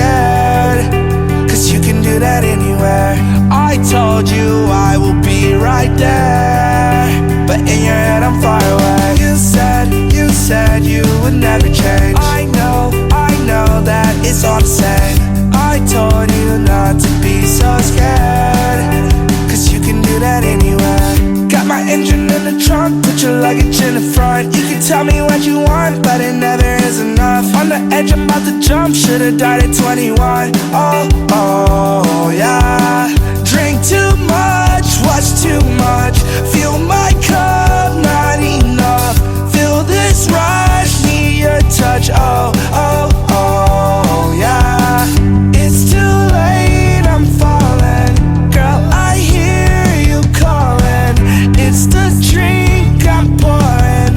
scared, 'cause you can do that anywhere. I told you I will be right there, but in your head I'm far away. You said you would never change. I know that it's all the same. I told you not to be so scared, 'cause you can do that anywhere. Got my engine in the trunk, put your luggage in the front. You can tell me what you want, but it never is enough. On the edge, I'm about to jump, should've died at 21. Oh, yeah. Drink too much, watch too much. Feel my cup, not enough. Feel this rush, need your touch. Oh, yeah. It's too late, I'm falling. Girl, I hear you calling. It's the drink I'm pouring.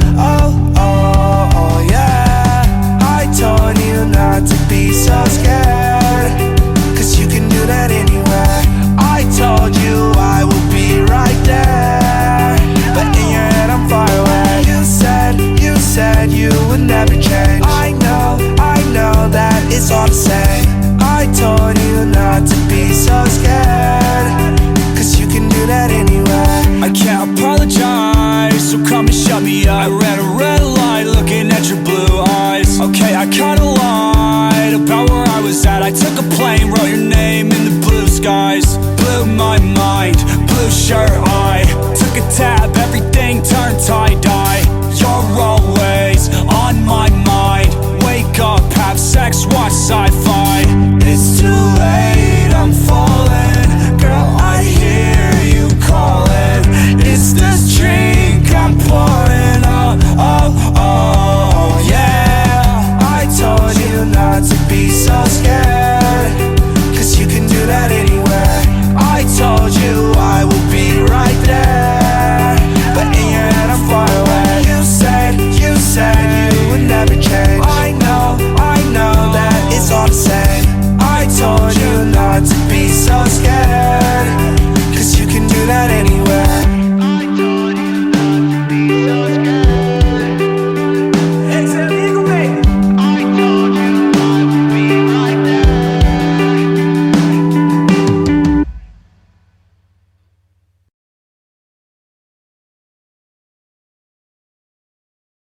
Oh, yeah. I told you not to be so scared, 'cause you can do that anywhere. I told you I will be right there, but in your head I'm far away. You said you would never change. I know that it's all the same. I told you not to be so scared, 'cause you can do that anywhere. I can't apologize, so come and shut me up. I ran a red light looking at your blue eyes. Okay, I kinda lied about where I was at. I took a plane, wrote your name in the blue skies. Blew my mind, blue shirt, I took a tab, everything turned tie-dye. You're always on my mind. Wake up, have sex, watch sci-fi. It's too late, I'm falling. Girl, I hear you calling. It's this drink I'm pouring. Oh, yeah. I told you not to be so scared, 'cause you can do that anywhere. I told you I will be right there, but in your head I'm far away. You said you would never change. I know that it's all the same. I told you not to be so scared,